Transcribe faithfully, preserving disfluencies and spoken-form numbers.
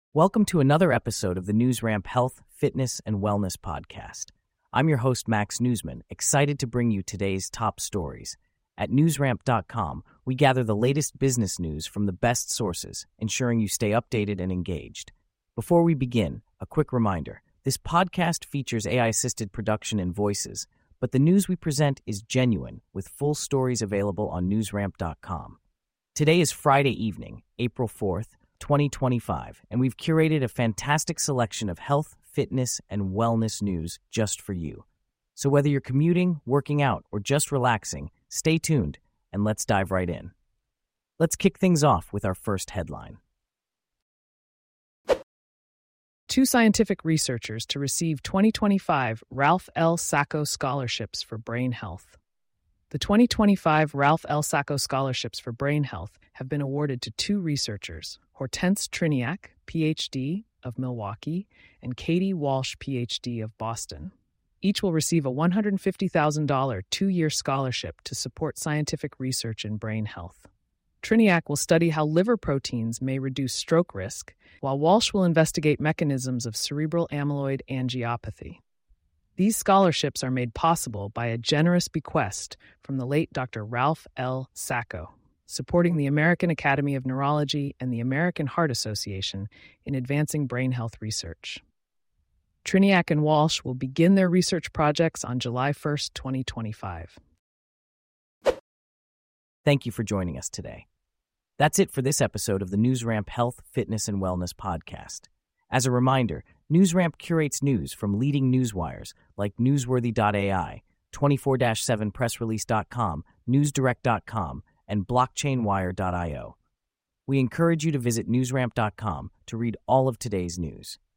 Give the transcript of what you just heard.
Welcome to another episode of the NewsRamp Health, Fitness, and Wellness Podcast. I'm your host, Max Newsman, excited to bring you today's top stories. At newsramp dot com, we gather the latest business news from the best sources, ensuring you stay updated and engaged. Before we begin, a quick reminder. This podcast features A I-assisted production and voices, but the news we present is genuine, with full stories available on newsramp dot com. Today is Friday evening, April fourth, twenty twenty-five, and we've curated a fantastic selection of health, fitness, and wellness news just for you. So whether you're commuting, working out, or just relaxing, stay tuned, and let's dive right in. Let's kick things off with our first headline. Two scientific researchers to receive twenty twenty-five Ralph L. Sacco Scholarships for Brain Health. The twenty twenty-five Ralph L. Sacco Scholarships for Brain Health have been awarded to two researchers, Hortense Triniak, P H D of Milwaukee, and Katie Walsh, P H D of Boston. Each will receive a one hundred fifty thousand dollars two-year scholarship to support scientific research in brain health. Triniak will study how liver proteins may reduce stroke risk, while Walsh will investigate mechanisms of cerebral amyloid angiopathy. These scholarships are made possible by a generous bequest from the late Doctor Ralph L. Sacco, supporting the American Academy of Neurology and the American Heart Association in advancing brain health research. Triniak and Walsh will begin their research projects on July first, twenty twenty-five. Thank you for joining us today. That's it for this episode of the NewsRamp Health, Fitness, and Wellness Podcast. As a reminder, NewsRamp curates news from leading newswires like newsworthy dot A I, twenty-four seven press release dot com, newsdirect dot com, and blockchain wire dot io. We encourage you to visit newsramp dot com to read all of today's news.